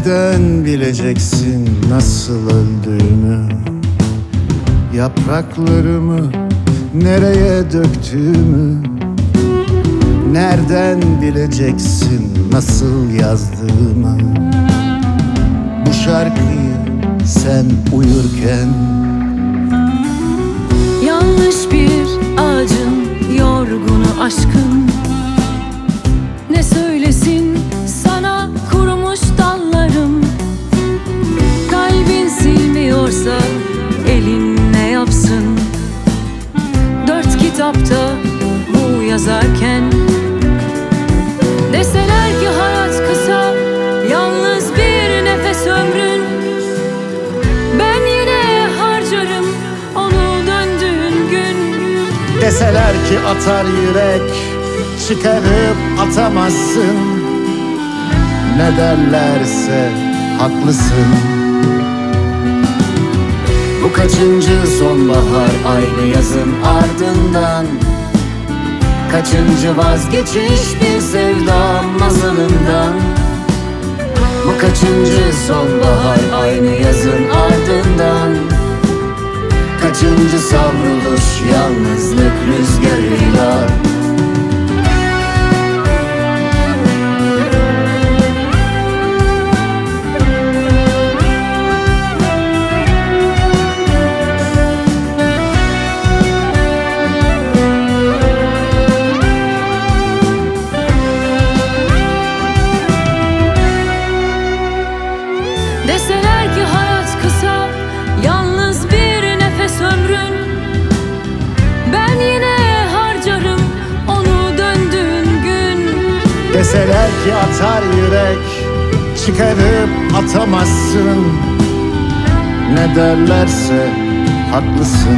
Nereden bileceksin nasıl öldüğümü? Yapraklarımı nereye döktüğümü? Nereden bileceksin nasıl yazdığımı? Bu şarkıyı sen uyurken. Yanlış bir ağacın yorgunu aşkın. Ne söylesin sana kurumuş dallarım? Kalbin silmiyorsa elin ne yapsın? 4 kitapta bu yazarken. Deseler ki hayat kısa, yalnız bir nefes ömrün. Ben yine harcarım onu döndüğün gün. Deseler ki atar yürek, çıkarıp atamazsın. Ne derlerse haklısın. Bu kaçıncı sonbahar aynı yazın ardından? Kaçıncı vazgeçiş bir sevda masalından? Bu kaçıncı sonbahar aynı yazın ardından? Kaçıncı savruluş yalnızlık rüzgarıyla? Deseler ki hayat kısa, yalnız bir nefes ömrün. Ben yine harcarım onu döndüğün gün. Deseler ki atar yürek, çıkarıp atamazsın. Ne derlerse haklısın.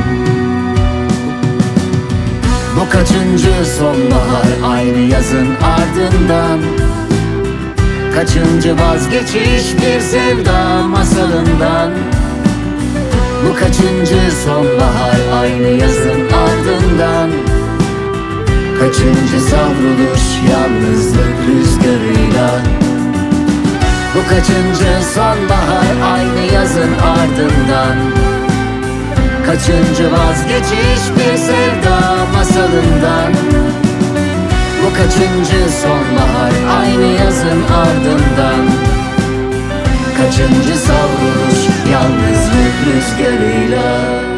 Bu kaçıncı sonbahar aynı yazın ardından? Kaçıncı vazgeçiş bir sevda masalından? Bu kaçıncı sonbahar aynı yazın ardından? Kaçıncı savruluş yalnızlık rüzgarıyla? Bu kaçıncı sonbahar aynı yazın ardından? Kaçıncı vazgeçiş bir sevda masalından? Bu kaçıncı sonbahar aynı yazın ardından? Kaçıncı savruluş yalnızlık rüzgarıyla?